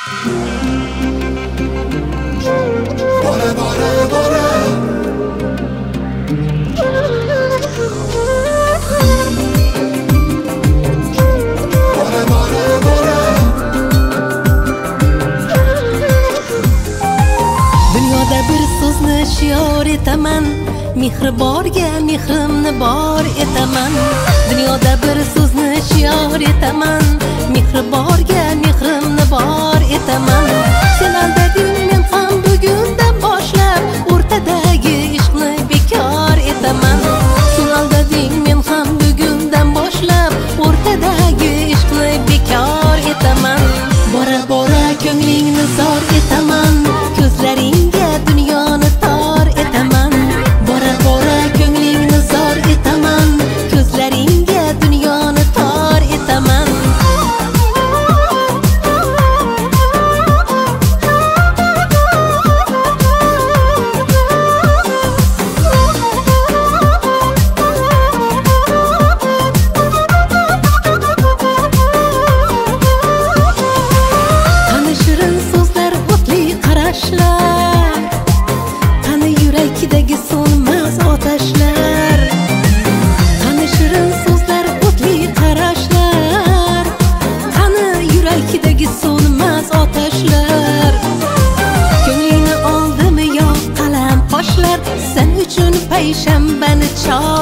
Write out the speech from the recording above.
Bora, bora, bora. Bora, bora, bora. Dunyoda bir so'zni shior etaman, mehrborga mehrimni bor etaman. Dunyoda bir so'zni shior etaman, mehrborga mehrimni bor etaman. Sen aldading, men ham bugundan boshlab o'rtadagi ishqni bekor etaman. Sen aldading, men ham bugundan boshlab o'rtadagi ishqni bekor etaman. Bora bora ko'nglingni zor etaman, ko'zlaringga dunyoni tor etaman. Bora bora ko'nglingni zor etaman, ko'zlaringga dunyoni tor etaman. Qani shirin so'zlar, o'tli qarashlar, qani yurakdagi so'nmas otashlar. Qani shirin so'zlar, o'tli qarashlar, qani yurakdagi so'nmas otashlar. Ko'nglingni oldimi yo qalam qoshlar, sen uchun payshanbani chor